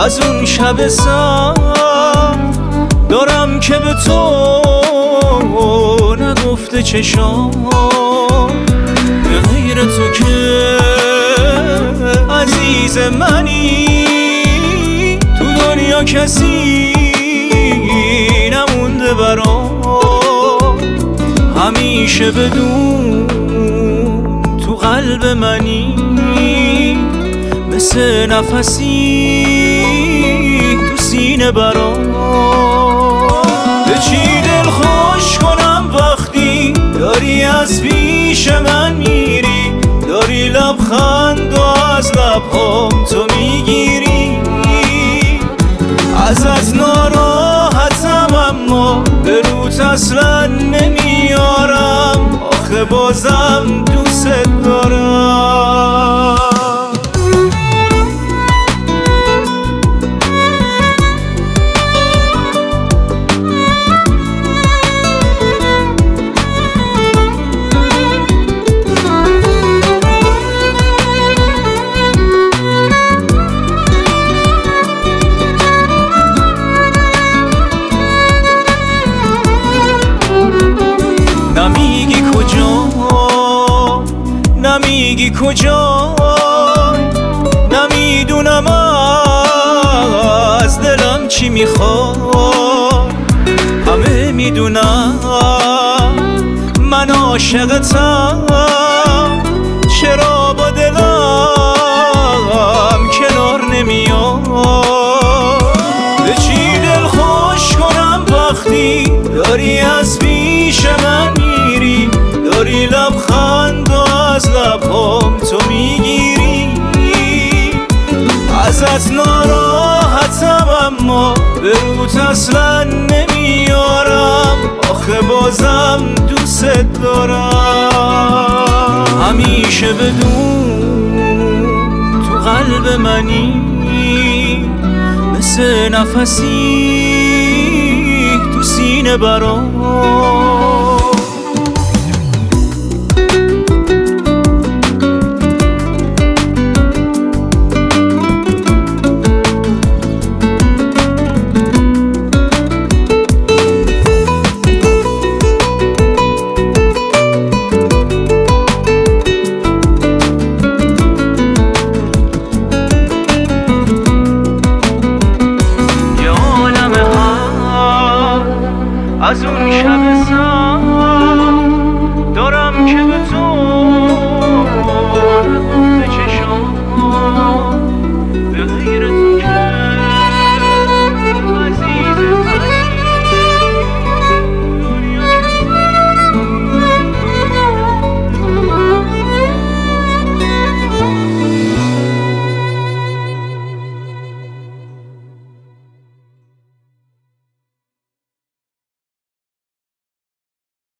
از اون شب سر دارم که به تو نگفته چشام، به غیر تو که عزیز منی تو دنیا کسی نمونده برام. همیشه بدون تو قلب منی مثل نفسی تو سینه برام. به چی دل خوش کنم وقتی داری از پیش من میری، داری لبخند و از لبهام تو میگیری. ازت ناراحتم اما به روت اصلا نمیارم، آخه بازم دوست دارم. نمیگی کجا، نمیدونم از دلم چی میخواد. همه میدونم من عاشقتم، چرا با دلم کنار نمیاد. به چی دل خوش کنم وقتی داری از پیش من میری، داری لبخند و از لبهام تو میگیری. ازت ناراحتم اما به روت اصلا نمیارم، آخه بازم دوست دارم. همیشه بدون تو قلب منی مثل نفسی تو سینه برام.